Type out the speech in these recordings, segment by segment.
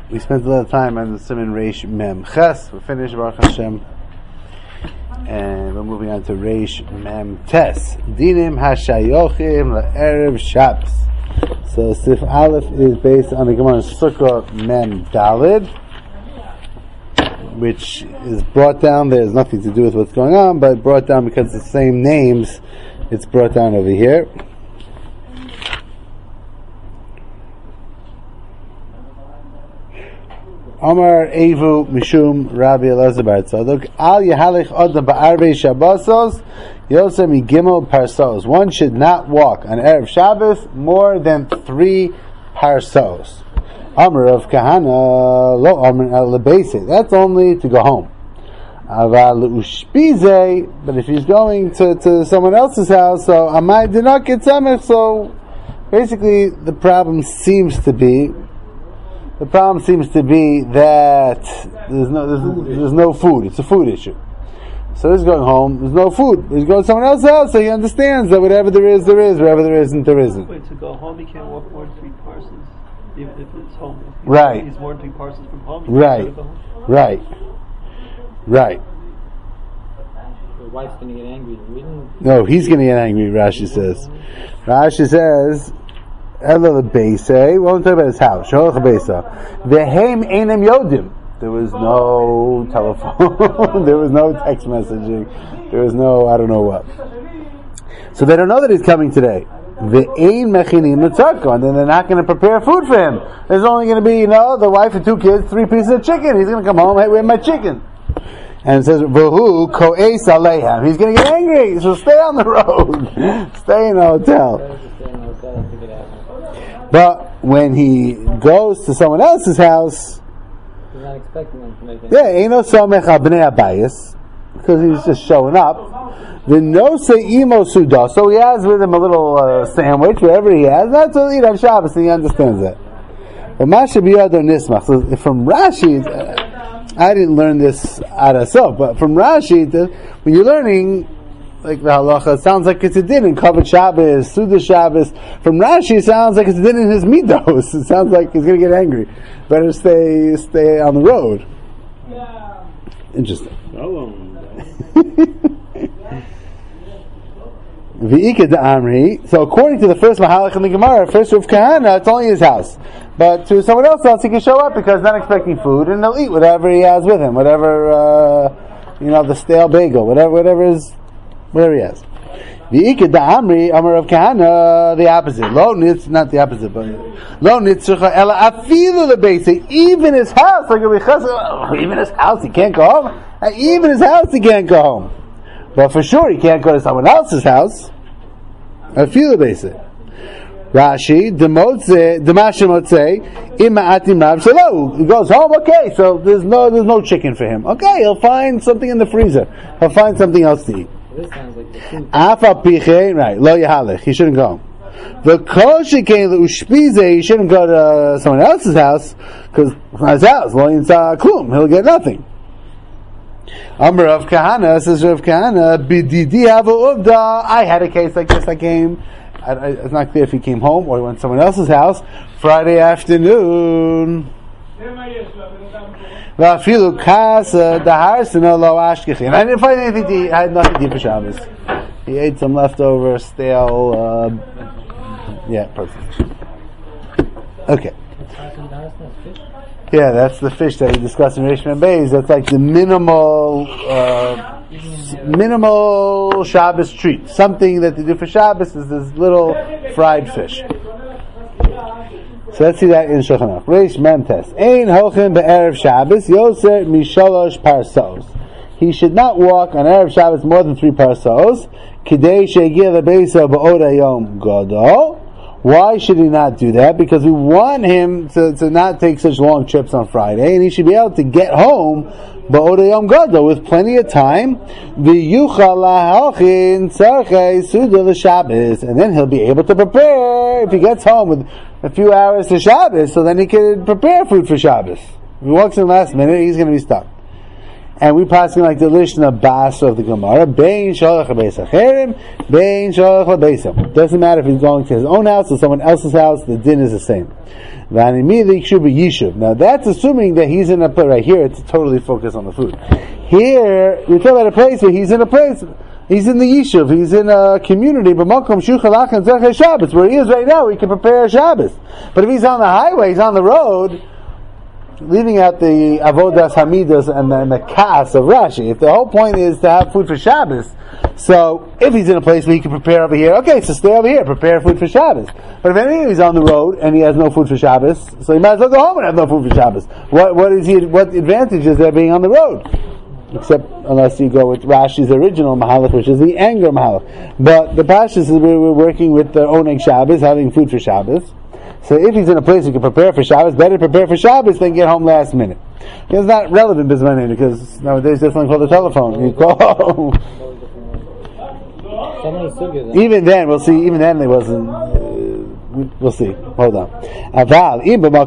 We spent a lot of time on the Siman Reish Mem Ches. We're finished, Baruch Hashem. And we're moving on to Reish Mem Tes. Dinim Hashayochim La'erev Shabbos. So Sif Aleph is based on the Gemara Sukkah Mem Dalid, which is brought down. There's nothing to do with what's going on, but brought down because it's the same names. It's brought down over here. Amar Evu Mishum Rabbi Elazar Bar Tzadok Al Yahalich Adam Ba'arvei Shabbosos Yosem Gimel Parsos. One should not walk on Erev Shabbos more than 3 parsos. Amar of Kahana Lo Amar El Lebeise. That's only to go home. Aval Ushpize. But if he's going to someone else's house, so Amai did not get samech. So basically, the problem seems to be that there's no food. It's a food issue. So he's going home. There's no food. He's going to someone else's house, so he understands that whatever there is, there is. Wherever there isn't, there isn't. Wait, to go home, he can't walk more than 3 parcels, even if it's home. Right. He's more than 3 parcels from home. Right. Right. Right. The wife's going to get angry. No, he's going to get angry. Rashi says. Rashi says. Ela lebeisei. We'll talk about his house. Sholach beisa. Vehem einem yodim. There was no telephone. There was no text messaging. There was no I don't know what. So they don't know that he's coming today. Ve'ein mechinim l'tzarko, and then they're not going to prepare food for him. There's only going to be, the wife and 2 kids, 3 pieces of chicken. He's going to come home. Hey, where's my chicken? And it says, V'hu ko'es aleihem. He's going to get angry. So stay on the road. Stay in a hotel. But when he goes to someone else's house, he's not expecting them to make it. Eino somech al bnei abayis, because he's just showing up. The no imo suda, so he has with him a little sandwich, whatever he has. That's what he'll eat on Shabbos, and he understands that. But Masha biyado nismach. So from Rashi, I didn't learn this out of self, but from Rashi, when you're learning like the halacha, it sounds like it's a din in Kavod Shabbos, Suda Shabbos. From Rashi, it sounds like it's a din in his midos. It sounds like he's going to get angry. Better stay on the road. Interesting. V'ika d'amri. So according to the first Mahalach in the Gemara, first Rav Kahana, it's only his house. But to someone else's house, he can show up because he's not expecting food, and he'll eat whatever he has with him, whatever the stale bagel, whatever he has. V'ika da'amri, Amar Rav Kahana, the opposite. Not the opposite, but lo nitzrucha ela afilu lebeisa. Even his house, even his house, he can't go home. Even his house, he can't go home. But for sure, he can't go to someone else's house. Afilu lebeisa. Rashi, Demasha Motzei, Ima'atim Rav Shelo. He goes home, okay, so there's no chicken for him. Okay, he'll find something in the freezer. He'll find something else to eat. This sounds like the food. Afa Piche, right, Lo Yahalech, he shouldn't go. The Kol Shekei L'Ushpize, he shouldn't go to someone else's house, because his house, Lo Yinsa Klum, he'll get nothing. Amar Rav Kahana, says Rav Kahana, Bididi Hava Uvda, I had a case like this, it's not clear if he came home or he went to someone else's house Friday afternoon. And I didn't find anything to eat. I had nothing to eat for Shabbos. He ate some leftover stale perfect. Okay. Yeah, that's the fish that we discussed in Reish Mem Beis. That's like the minimal Shabbos treat. Something that they do for Shabbos is this little fried fish. So let's see that in Shulchan Aruch. Reish Mem Tes. Ein hochem be'erev Shabbos yoser mishalosh parsos. He should not walk on Erev Shabbos more than 3 parsos. Kidei she'egia lebeisa ba'od hayom gadol. Why should he not do that? Because we want him to not take such long trips on Friday, and he should be able to get home ba'od hayom gadol with plenty of time. V'yuchal lahalchin tzarchei suda l'Shabbos, and then he'll be able to prepare if he gets home with a few hours to Shabbos, so then he can prepare food for Shabbos. If he walks in last minute, he's going to be stuck. and we passing like the Lishna Bas of the Gemara. Bein shalach lebeis acherim, bein shalach lebeisam. Doesn't matter if he's going to his own house or someone else's house. The din is the same. Now that's assuming that he's in a place. Right here, it's totally focused on the food. Here, we're talking about a place where he's in a place. He's in the Yishuv, he's in a community, but Shabbos, where he is right now, he can prepare Shabbos. But if he's on the highway, he's on the road, leaving out the Avodas Hamidas and the Kas of Rashi. If the whole point is to have food for Shabbos, so if he's in a place where he can prepare over here, okay, so stay over here, prepare food for Shabbos. But if anything, he's on the road and he has no food for Shabbos, so he might as well go home and have no food for Shabbos. What advantage is there being on the road? Except unless you go with Rashi's original Mahalach, which is the anger Mahalach. But the Pashas is we're working with the Oneg Shabbos, having food for Shabbos. So if he's in a place he can prepare for Shabbos, better prepare for Shabbos than get home last minute. It's not relevant because nowadays there's something called the telephone. You call. Even then, we'll see. Even then, it wasn't. We'll see. Hold on. Aval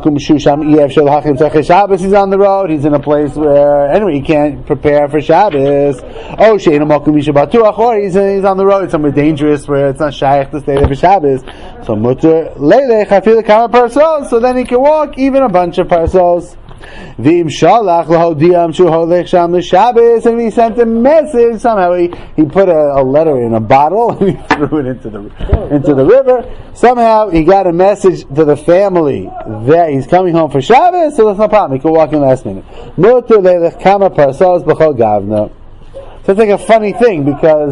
Shabbos. He's on the road. He's in a place where anyway he can't prepare for Shabbos. Oh, or he's on the road. It's somewhere dangerous where it's not shaykh to stay there for Shabbos. So mutter leilech afil kama parsos. So then he can walk even a bunch of parsos. V'im shalach lahodiyam shu holech sham l'Shabbos, and he sent a message. Somehow he put a letter in a bottle and he threw it into the river. Somehow he got a message to the family that he's coming home for Shabbos, so that's no problem. He could walk in last minute. Muter leilech kama parsos b'chol gavna. So it's like a funny thing because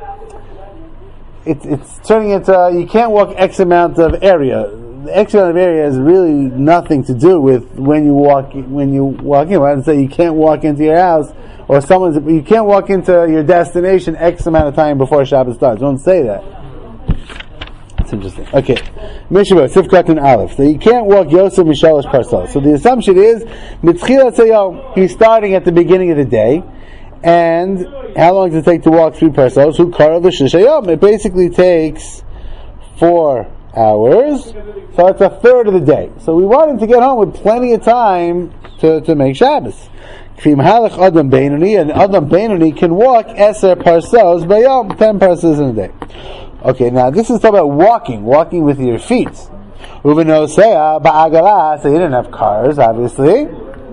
it's turning into you can't walk X amount of area. The X amount of area has really nothing to do with when you walk in. I would say you can't walk into your house or you can't walk into your destination X amount of time before Shabbos starts. Don't say that. It's interesting. Okay. Mishra, Sifkat and Aleph. So you can't walk Yosef Mishalosh Parsal. So the assumption is he's starting at the beginning of the day. And how long does it take to walk 3 parsos? It basically takes 4 hours, so it's a third of the day. So we want him to get home with plenty of time to make Shabbos. And Adam Beinoni can walk 10 parsos 10 parsos in a day. Okay, now this is talking about walking with your feet. So you didn't have cars, obviously.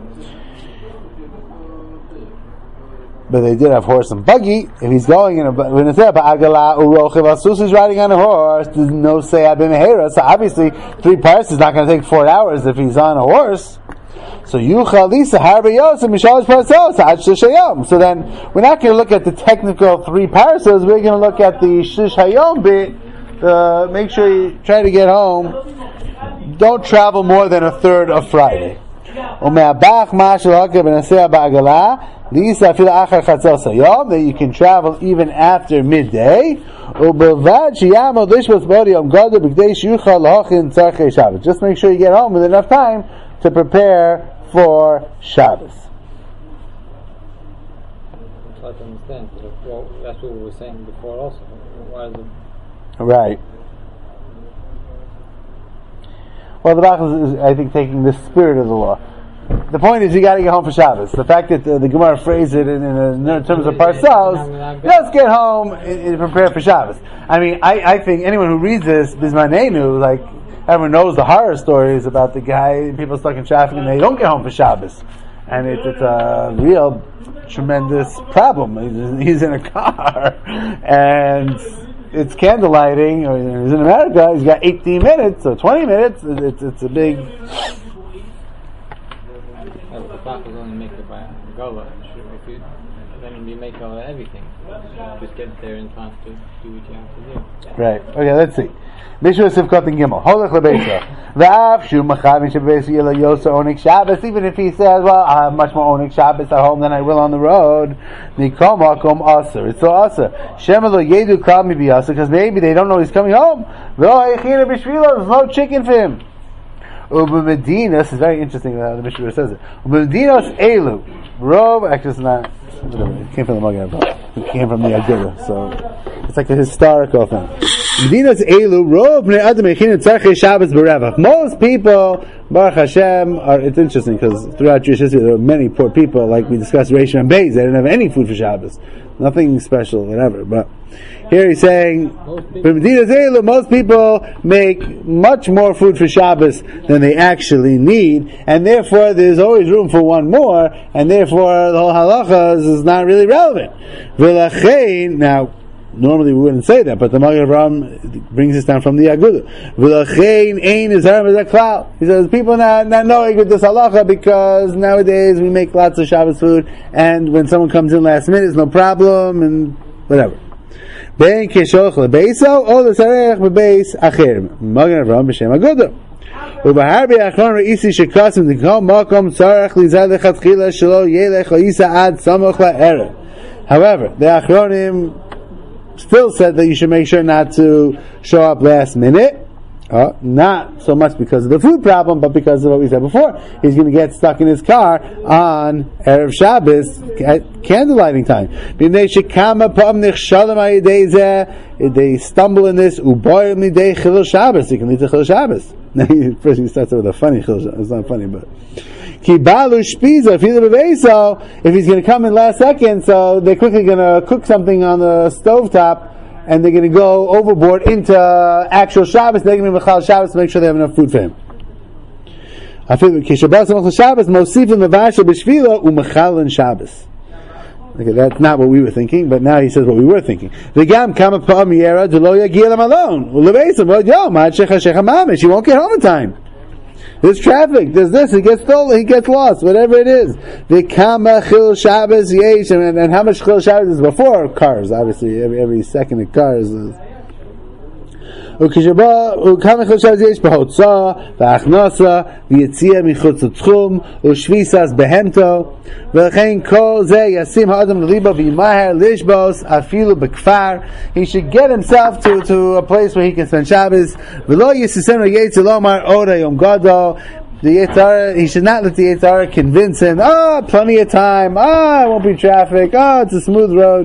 But they did have horse and buggy. If he's going in when it's there, he's riding on a horse. There's no say abimehera. So obviously, 3 parts is not going to take 4 hours if he's on a horse. So yuchalisa harbayos and mishalosh parsos ad shishayom. So then we're not going to look at the technical 3 parsos. We're going to look at the shishayom bit. Make sure you try to get home. Don't travel more than a third of Friday. That you can travel even after midday. Just make sure you get home with enough time to prepare for Shabbos. Try to understand. Well, that's what we were saying before also. Why is it? Right. Well, the Bach is, I think, taking the spirit of the law. The point is, you got to get home for Shabbos. The fact that the Gemara phrased it in terms of parcels, let's get home and prepare for Shabbos. I mean, I think anyone who reads this, Bismanenu, like, everyone knows the horror stories about the guy, people stuck in traffic and they don't get home for Shabbos. And it's a real, tremendous problem. He's in a car, and it's candlelighting, or he's in America, he's got 18 minutes, or 20 minutes, it's a big... The Bach is only make it by Gola. Then you make all everything. Just get there in time to do what you have to do. Right. Okay, let's see. Mishra Sivkot and Gimel. Holech lebeisa. V'av shu macham shabbos yila yosa onik Shabbos. Even if he says, well, I have much more onik Shabbos at home than I will on the road. Nikom makom aser. It's still aser. Shemelo yedu kal mi biasa, because maybe they don't know he's coming home. V'lo heichina b'shvilo. There's no chicken for him. Ubemedinos, this is very interesting that the Mishnah says it. Ubemedinos elu. Rov, actually it's not, whatever, it came from the Magen Avraham. It came from the Agila, so it's like a historical thing. Most people, Baruch Hashem, it's interesting because throughout Jewish history there were many poor people, like we discussed Reish and Beis, they didn't have any food for Shabbos. Nothing special, whatever. But here he's saying, most people make much more food for Shabbos than they actually need, and therefore there's always room for one more, and therefore the whole halacha is not really relevant. Now, normally we wouldn't say that, but the Magen Avraham brings this down from the Agudah. He says people not knowing with this halacha because nowadays we make lots of Shabbos food, and when someone comes in last minute, it's no problem, and whatever. Magen Avraham b'shem Agudah. However, the Achronim still said that you should make sure not to show up last minute. Not so much because of the food problem, but because of what we said before. He's going to get stuck in his car on Erev Shabbos at candlelighting time. They stumble in this. He can lead to Chilul Shabbos. First he starts with a funny Chilul Shabbos. It's not funny, but if he's going to come in last second, so they're quickly going to cook something on the stovetop, and they're going to go overboard into actual Shabbos. They're going to be Mechal Shabbos to make sure they have enough food for him. Okay, that's not what we were thinking, but now he says what we were thinking. He won't get home in time. There's traffic, there's this, he gets stolen, he gets lost, whatever it is. The Kama Chil Shabbos Yesh, and how much Chil Shabbos is before cars, obviously, every second of cars is. Ukama Chil Shabbos Yesh, Behotza, V'achnasa, V'yetzia Michutz L'tchum, U'shvisas Behemto, V'lechein Kol Zeh Yasim Ha'adam L'libo V'yimaher Lishbos, Afilu B'kfar. He should get himself to a place where he can spend Shabbos. V'lo Yisisen R'yetz L'omar Ora Yom Gadol. The Yetzer Hara, he should not let the Yetzer Hara convince him, plenty of time, it won't be traffic, it's a smooth road.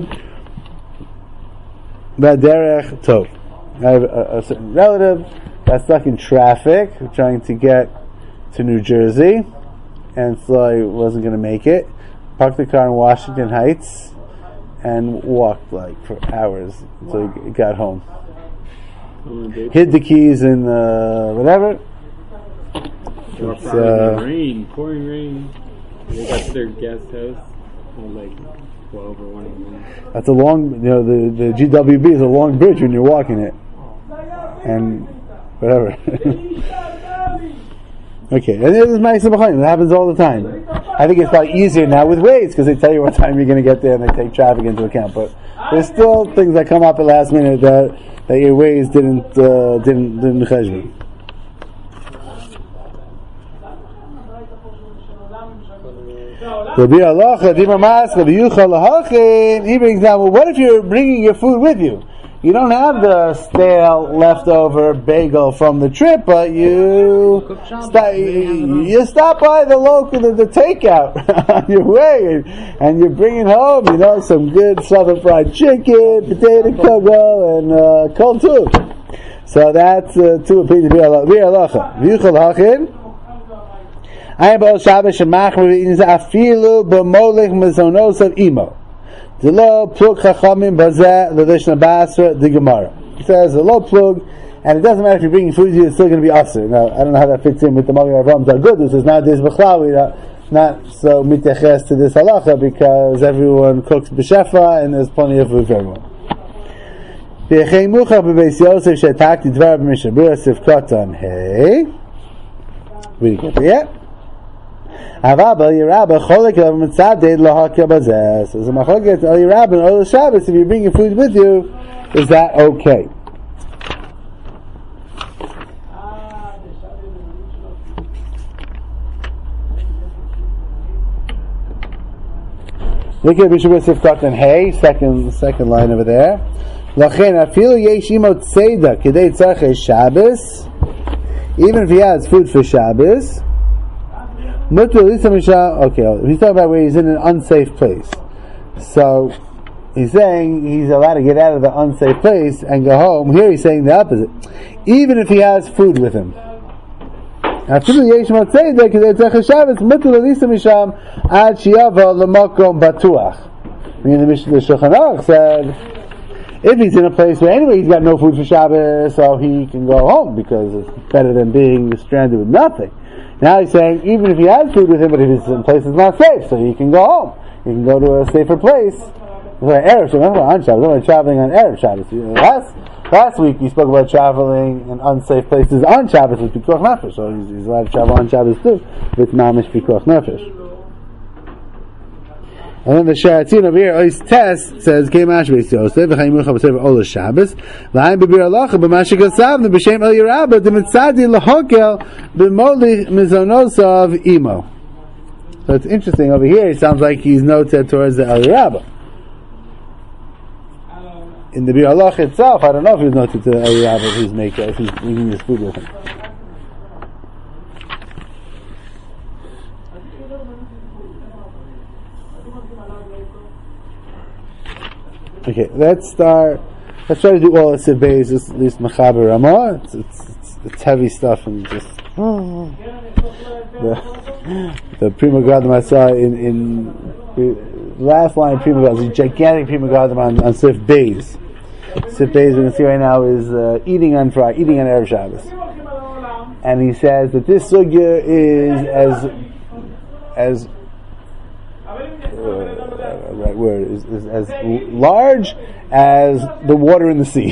B'derech Tov. I have a certain relative got stuck in traffic trying to get to New Jersey, and so he wasn't going to make it. Parked the car in Washington Heights and walked for hours until he got home. Hid the keys in whatever. Pouring rain. They got to their guest house at 12 or 1 a.m. That's a long, the GWB is a long bridge when you're walking it. And whatever. Okay, and this is Ma'aseh B'chaim. It happens all the time. I think it's probably easier now with Waze because they tell you what time you're going to get there and they take traffic into account. But there's still things that come up at last minute that your Waze didn't cheshbon. He brings down, well, what if you're bringing your food with you? You don't have the stale leftover bagel from the trip, but you stop by the local, the takeout on your way, and you're bringing home, some good southern fried chicken, potato kugel, and cold too. So that's two opinions. I am both Shabbos Shemachmer Afilu b'Molech Mezonos of Imo. The low plug chachamim bazeh l'lishna basra the Gemara. It says a low plug, and it doesn't matter if you're bringing food, it's still going to be aser. Now I don't know how that fits in with the Magen Avraham Zagud. This is not this b'chlawi, not so miteches to this halacha because everyone cooks b'shefa and there's plenty of food for everyone. V'yechei muchach b'beis Yosef she'atakti dvar b'mishabura sivkatan hey. We didn't get there yet. Avabel Yerabah Cholek Mitzaded Lahakya Bazeh. So the Machoget El Yerabah and El Shabbos. If you bring your food with you, is that okay? Look at Bishop Sifkat and Hey, second line over there. Lachen Afil Yesh Imot Seda Kedei Tzarchei Shabbos. Even if he has food for Shabbos. Okay, he's talking about where he's in an unsafe place. So, he's saying he's allowed to get out of the unsafe place and go home. Here he's saying the opposite. Even if he has food with him. Meaning the Shulchan Aruch said, if he's in a place where anyway he's got no food for Shabbos, so he can go home because it's better than being stranded with nothing. Now he's saying even if he has food with him, but if he's in a place that's not safe, so he can go home. He can go to a safer place. Erev Shabbos, on Shabbos, we're traveling on Erev Shabbos. Last week we spoke about traveling in unsafe places on Shabbos with Pikuach Nefesh, so he's allowed to travel on Shabbos too with Mamish Pikuach Nefesh. And then the Sharatzin over here, Ois Tes says, Kei Mash Beis Yosef, V'chaim Mucha B'Sefer Ola Shabbos, V'haim B'bir Alacha, B'mashik Asavna, B'shem El Yerabba, D'mitzadi L'hokel, B'moli Mizonosav Imo. So it's interesting, over here it sounds like he's noted towards the El Yerabba. In the Bir Alacha itself, I don't know if he's noted to the El Yerabba if he's making his food with him. Okay, let's try to do all the Sibbeis, at least Mechaber Ramah. It's heavy stuff and just the Prima Gadam I saw in the last line of Prima Gadam, the gigantic Prima Gadam on Sif Beis. Sif Beis we're going to see right now is eating on Erev Shabbos. And he says that this sugya is as right word is as large as the water in the sea.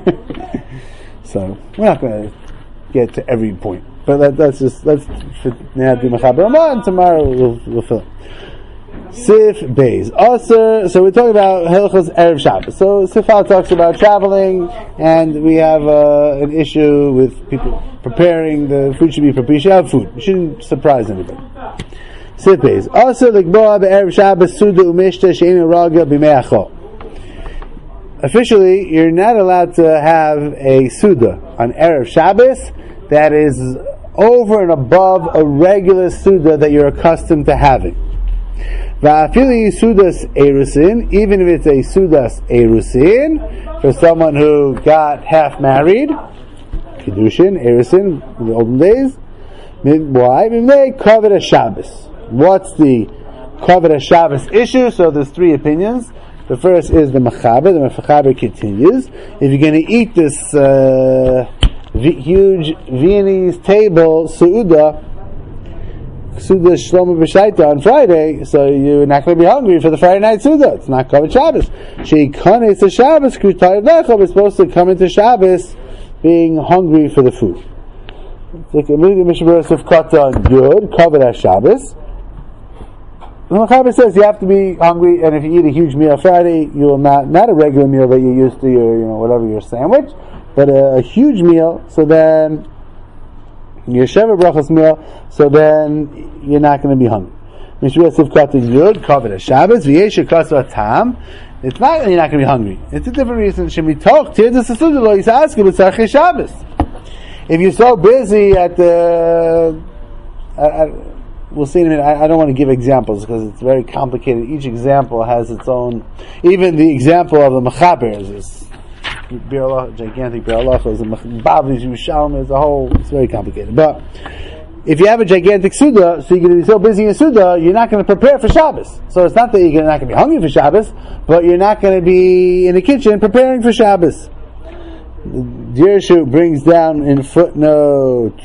So we're not going to get to every point, but let's now do Mechaber Ramah, and tomorrow we'll fill it. Sif Beis. Also, so we're talking about Hilchos Erev Shabbos. So Sifal talks about traveling, and we have an issue with people preparing. The food should be prepared. You should have food. You shouldn't surprise anybody. Sif Beis. Also, L'Gboa B'Erev Shabbos Suda Umishta She'enu Raga B'Mei Achol. Officially, you're not allowed to have a Suda on Erev Shabbos that is over and above a regular Suda that you're accustomed to having. Va'afili Sudas Erusin, even if it's a Sudas Erusin, for someone who got half married, Kiddushin, Erusin, in the olden days. Why? They covered a Shabbos. What's the covered a Shabbos issue? So there's three opinions. The first is the Mechaber. The Mechaber continues. If you're going to eat this huge Viennese table, Su'uda Shlomo B'Shaita on Friday, so you're not going to be hungry for the Friday night Suda. It's not covered Shabbos. Sheikanes to Shabbos, Krutai Lecha is supposed to come into Shabbos being hungry for the food. It's like immediately Mishabur Sif Kata Yud, covered as Shabbos. The Mechaber says you have to be hungry, and if you eat a huge meal Friday, you will not a regular meal that you're used to, your whatever your sandwich, but a huge meal. So then your Sheva Brachos meal, so then you're not going to be hungry. Mishabur Sif Kata Yud, covered as Shabbos. V'yesh Kasa Tam. It's not that you're not going to be hungry. It's a different reason. Should we talk to the Sasuda Lo Yisaskim with Sarchei Shabbos? If you're so busy at the, we'll see in a minute. I don't want to give examples because it's very complicated. Each example has its own. Even the example of the Mechaber is this gigantic Bir Alacha, is a Bavli Yerushalmi, is a whole. It's very complicated. But if you have a gigantic Suda, so you're going to be so busy in Suda, you're not going to prepare for Shabbos. So it's not that you're not going to be hungry for Shabbos, but you're not going to be in the kitchen preparing for Shabbos. Dirshu brings down in footnote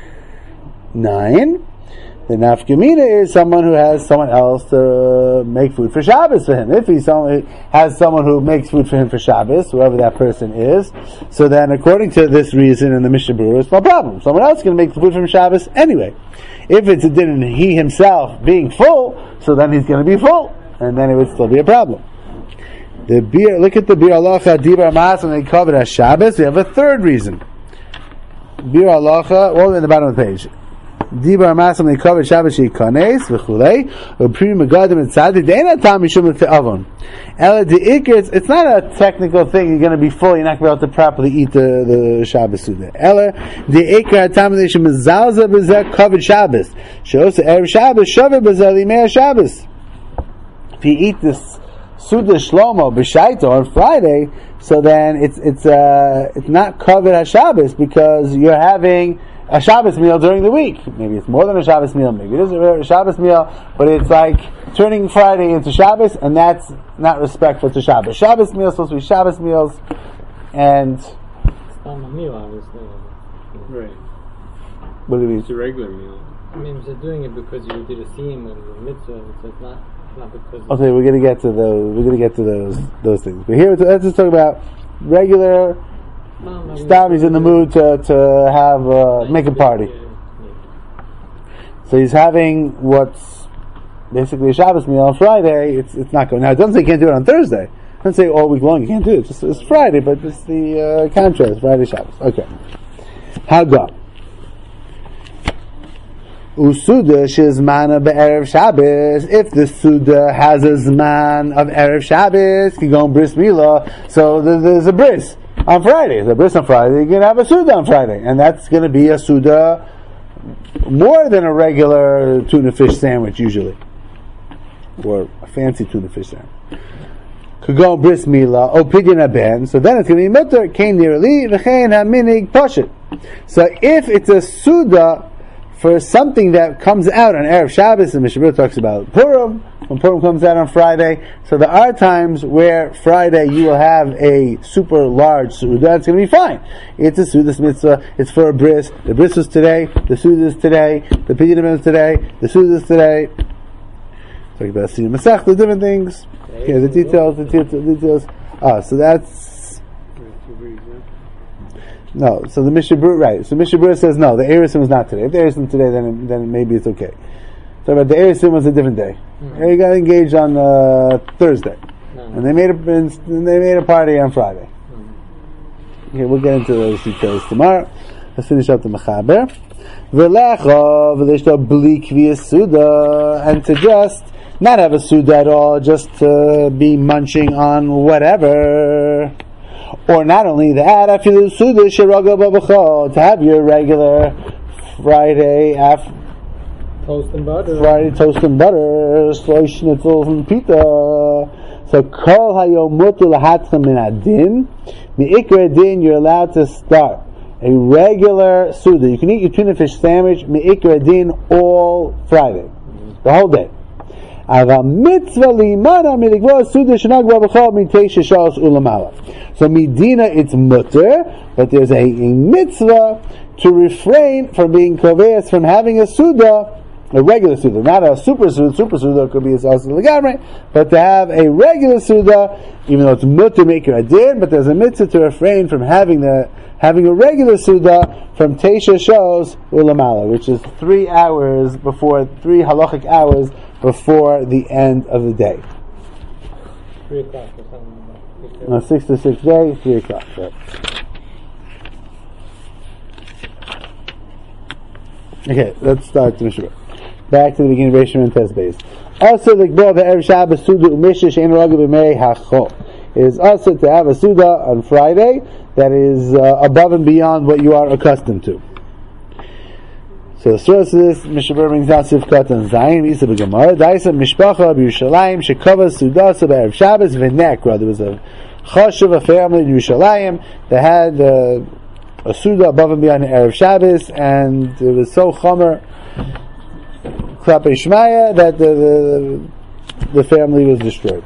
9, the nafkamina is someone who has someone else to make food for Shabbos for him. If he has someone who makes food for him for Shabbos, whoever that person is, so then according to this reason in the Mishnah Berurah, it's no problem. Someone else can make food for him Shabbos anyway. If it's a din and he himself being full, so then he's going to be full, and then it would still be a problem. Look at the Bir Alacha, Dibar Mas, and they covered as Shabbos. We have a third reason. Bir Alacha, all in the bottom of the page. Dibar Mas, and they covered Shabbos, Sheikanes, V'chulei, U'pri Megadim and Tzadi, De'ena Tam Mishum L'Te'avon. Ela De'ikr, it's not a technical thing, you're going to be full, you're not going to be able to properly eat the Shabbos Suda. Ela De'ikr, Tam Mishum Zalza B'zeh, covered Shabbos. She'osa Erev Shabbos, Shaveh B'zeh Limei Shabbos. If you eat this Suda Shlomo b'Shaito on Friday, so then it's not covered as Shabbos because you're having a Shabbos meal during the week. Maybe it's more than a Shabbos meal, maybe it is a Shabbos meal, but it's like turning Friday into Shabbos, and that's not respectful to Shabbos. Shabbos meals supposed to be Shabbos meals, and It's not a meal, obviously. Right. what do you mean? It's a regular meal. I mean, they're doing it because you did a siyum and a mitzvah, so it's not because. Okay, we're gonna get to those. We're gonna get to those things. But here, let's just talk about regular. Stam, he's in the mood to have make a party. So he's having what's basically a Shabbos meal on Friday. It's not going. Now it doesn't say you can't do it on Thursday. It doesn't say all week long you can't do it. It's Friday, but it's the contrast. Friday Shabbos. Okay. Haga. Usuda shizmana be'erev Shabbos. If the Suda has a zman of erev Shabbos, you go on bris milah. So there's a bris on Friday. There's a bris on Friday. You're going to have a Suda on Friday, and that's going to be a Suda more than a regular tuna fish sandwich usually, or a fancy tuna fish sandwich. Could go on bris milah or pidyon haben. So then it's going to be mutter kain nirli v'chein haminig pashut. So if it's a Suda for something that comes out on Erev Shabbos, and Mishnah Berurah talks about Purim, when Purim comes out on Friday, so there are times where Friday you will have a super large Suda, it's going to be fine. It's a Suda mitzvah, it's for a bris, the bris was today, the Suda is today, the Pidyon is today, the Suda is today. Talk about Siyum Masech, the different things. Okay, the details. So that's no, so the Mishnah Berurah, right. So Mishnah Berurah says no, the Eresim was not today. If the Eresim was today, then maybe it's okay. So but the Eresim was a different day. They got engaged on Thursday, and they made a party on Friday. Okay, we'll get into those details tomorrow. Let's finish up the Mechaber. And to just not have a Suda at all, just to be munching on whatever. Or not only that, to have your regular Friday toast and butter, slow schnitzels and pita. So kol hayom mutu lahatchem min adin, mi'ikra adin you're allowed to start a regular Suda. You can eat your tuna fish sandwich mi'ikra adin all Friday, the whole day. So midina it's mutter, but there's a mitzvah to refrain from being koveas from having a Suda, a regular Suda, not a super Suda. Super Suda could be a salsa legamre, but to have a regular Suda, even though it's mutter maker adin, but there's a mitzvah to refrain from having a regular Suda from Teisha Shos Ulamala, which is 3 halachic hours before the end of the day. 3 o'clock or something like that. 6 to 6 day, 3 o'clock. Right. Okay, let's start the Mishnah. Back to the beginning of Rishon and Tesbeis. Also, the Gbo of Erev Shabbos Suda Umishish Ein Raga B'Mei Hachol. It is also to have a Suda on Friday that is above and beyond what you are accustomed to. So the source of this, Mishnah Berurah brings down Sivkat and Zayin, Isa b'Gemara, Daisa Mishpacha b'Yushalayim, Shekava Sudasa b'Erev Shabbos v'Nekra. There was a chashuv, a family in Yerushalayim that had a Suda above and beyond the Erev Shabbos, and it was so chomer, Klapei Shmaya, that the family was destroyed.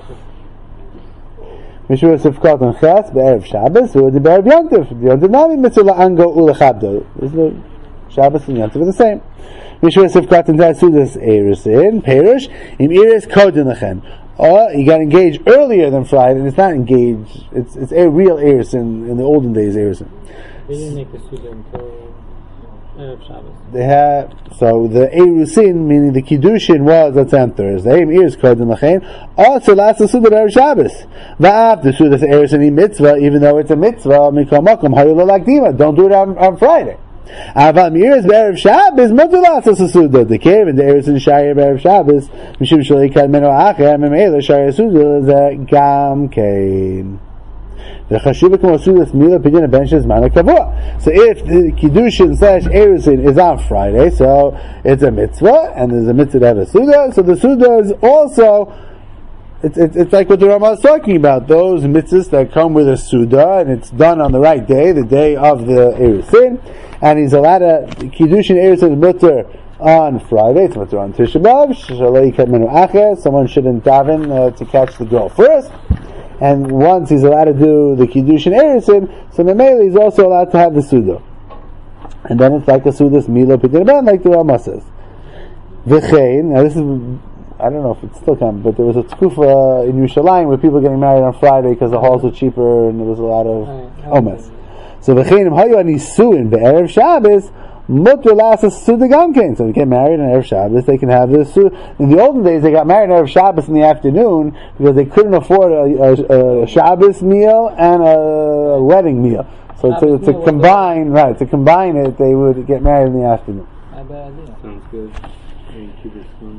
Mishnah Berurah Sivkat and Ches b'Erev Shabbos, v'Odi b'Erev Yontif, the Yontif Mitzvah la'ango u'lechabdo. Shabbos and Yontif are the same. Mishnah Sivkat and Sudas Eresin, Perish, Im Iris Kodin Lechen. You got engaged earlier than Friday, and it's not engaged, it's a real Eresin in the olden days, Eresin. They didn't make the Suda until Erev Shabbos. They had, so the Erusin, meaning the Kiddushin, was on Thursday, Im Iris Kodin Lechen, also last the Suda Erev Shabbos. Va'af, the Sudas Eresin mitzvah, even though it's a mitzvah, Mikal Makom, Hayula Lakdima, don't do it on Friday. Aval miras b'erev Shabbos mutar la'asos a Suda. The cave and the Eresin shayir b'erev Shabbos mishum shalei kad meno acher memela shayir Suda ze gam kein. The chashuva k'mo Sudas mila pidyon benches zman kavua. So if the kiddushin / Eresin is on Friday, so it's a mitzvah, and there's a mitzvah to have a Suda. So the Suda is also it's like what the Rama is talking about. Those mitzvahs that come with a Suda, and it's done on the right day, the day of the Erusin, and he's allowed to Kiddushin Erusin mutter on Friday, it's mutter on Tisha B'Av, someone shouldn't daven to catch the girl first. And once he's allowed to do the Kiddushin Erusin, so Mamela he's also allowed to have the Suda. And then it's like a Suda's Milo P'tinaban, like the Rama says. V'chein, now this is, I don't know if it's still coming, but there was a tkufa in Yerushalayim where people were getting married on Friday because the halls were cheaper and there was a lot of omes. So v'chein, im hayu anisuin be'erev Shabbos, mutter lasa Suda gamkein. So they get married on Erev Shabbos, they can have this Suda. In the olden days, they got married on Erev Shabbos in the afternoon because they couldn't afford a Shabbos meal and a wedding meal. So to combine it, they would get married in the afternoon. Not bad idea. Sounds good. And keep it fun.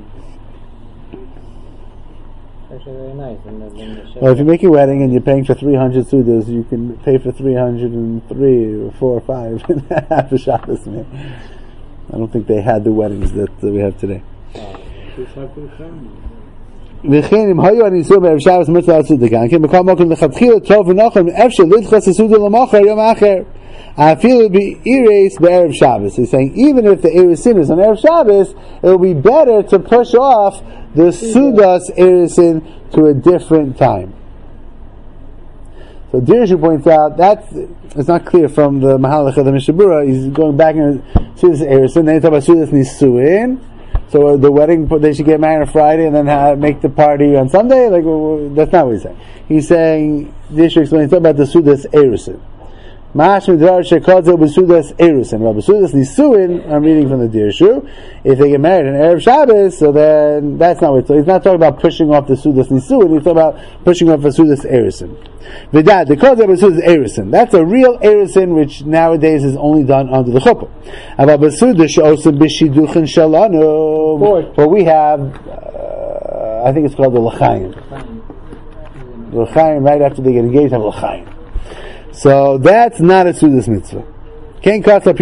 Actually, very nice. And then Well, if you make a wedding and you're paying for 300 Sudas, you can pay for 303 or 4 or 5 and have a Shabbos meal. I don't think they had the weddings that we have today. Just have for the family. וכן אם היו הנישואים בערב שבס מצווה הסעודה גם כן בכל מקום לכתחילה טוב ונכון אפשר לדחוס הסעודה למחר יום אחר אפילו באירס בערב Shabbos. He's saying even if the Erusin is on Erev Shabbos, it will be better to push off the Sudas Erusin to a different time. So Dirshu points out it's not clear from the Mahalach of the Mishabura. He's going back and Sudas Erusin, then he talks about Sudas Nisuin. So the wedding, they should get married on Friday and then make the party on Sunday? That's not what he's saying. He's saying, Dirshu explains about the Sudas Erusin. Mash Midrar Shekadzo B'Sudas Erusin. Well, B'Sudas Nisuin, I'm reading from the Dirshu. If they get married on Erev Shabbos, so then that's not what. So he's not talking about pushing off the Sudas Nisuin. He's talking about pushing off the Sudas Erusin. V'dad, the Kadzo B'Sudas Erusin. That's a real Erusin, which nowadays is only done under the chuppah. But B'Sudas She'osim B'Shiduchin Shalanu. What we have, I think it's called the L'chaim. The L'chaim, right after they get engaged, have L'chaim. So that's not a Sudas mitzvah. So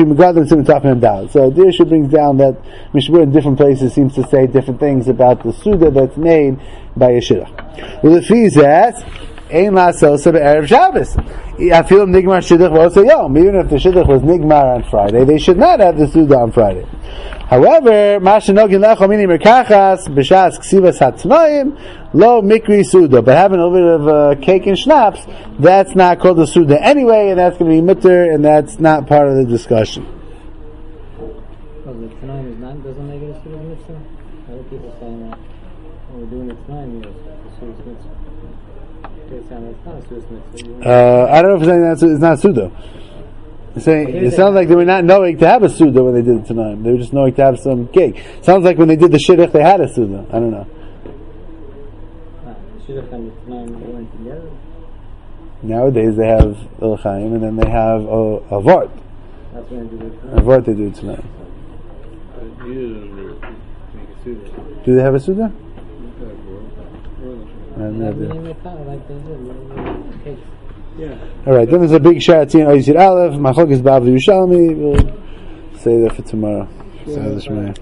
Dirshu brings down that Mishmur in different places seems to say different things about the Suda that's made by a Shidduch. Well, if he's that, Ein La'asos B'Erev Shabbos. I feel Nigmar Shidduch also Yom. Even if the Shidduch was Nigmar on Friday, they should not have the Suda on Friday. However, Mashanogin Lecho Mini Merkachas B'Shas Ksivas Hatnoim Lo Mikri Suda. But having a little bit of cake and schnapps, that's not called a Suda anyway, and that's going to be mutter, and that's not part of the discussion. Well, the Tanaim is not, doesn't make it a Suda mitzvah? Other people saying that when we're doing the Tanaim, it's a Suda mitzvah. It's not a Suda mitzvah. I don't know if it's saying that it's not Suda. It sounds like they were not knowing to have a Suda when they did it tonight. They were just knowing to have some cake. Sounds like when they did the Shidduch, they had a Suda. I don't know. The Shidduch and the Tanaim went together. Nowadays they have L'chaim and then they have a Vart. That's when they do it tonight. A Vart they do it tonight. Either of them make a Suda. Do they have a Suda? Like they did, cakes. Yeah. Alright, then there's a big Sharatzin Oyzir Aleph, Machok is Bavli Yerushalmi. We'll say that for tomorrow.